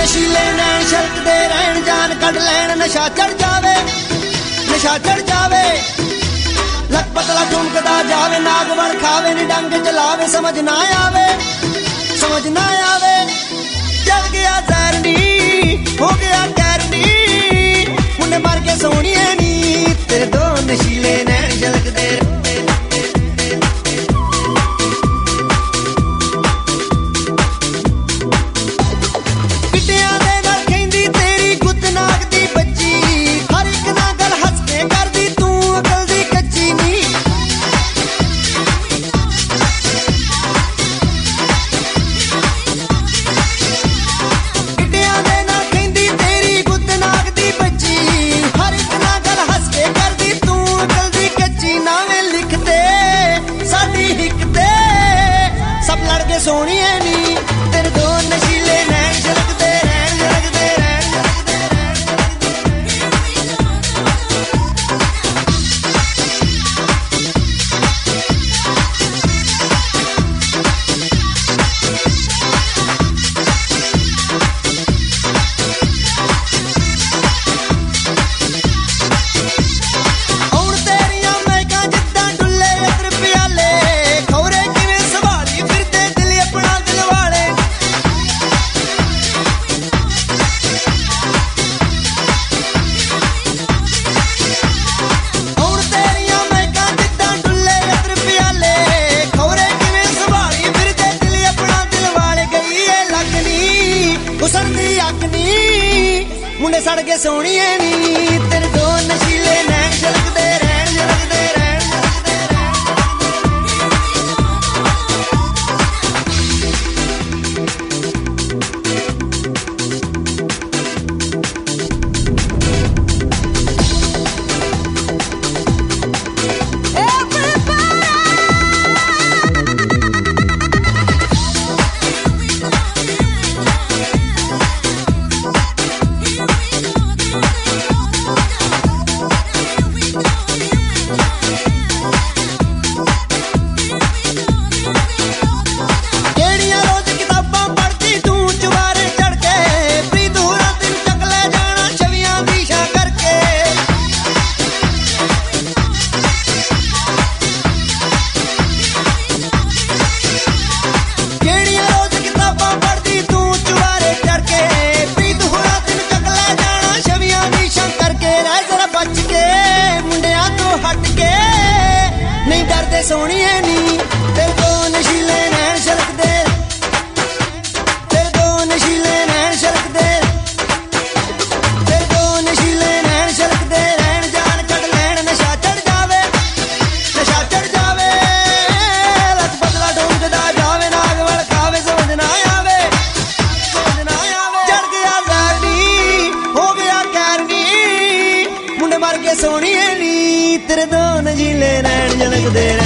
नशीले नैन छलकदे रहन जान कढ लैन नशा चढ़ जावे नशा चढ़ जावे लक पतला ठुमकदा जावे नाग बन खावे नी डंग चलावे समझ ना आवे चल गया जहरनी हो गया कैरनी मुंडे मर के सोनिए नी तेरे दो नशीले नैन छलकदे सोनिए नी तेरे दो नशीले नैन छलकदे रहन छलकदे रहन हुण तेरियां महकां जिद्दां डुल्ले अतर प्याले खौरे किवें संभाली फिरदे अपना दिल वाले हुण तेरियां महकां जिद्दां डुल्ले अतर प्याले खौरे किवें संभाली फिरदे दिल अपना दिल वाले गई है लगनी उसरदी अग्नी मुंडे सड़ के सोनिए नी तेरे दो नशीले नैन छलकदे रहन छलकदे रहन सोनिए नी तेरे दो नशीले नैन छलकदे तेरे दो नशीले नैन छलकदे तेरे दो नशीले नैन छलकदे रहन जान कढ लैन नशा चढ़ जावे लक पतला ठुमकदा जावे नाग बन खावे समझ ना आवे चढ़ गया जहरनी हो गया कैरनी मुंडे मर के सोनिए नी तेरे दो नशीले नैन छलकदे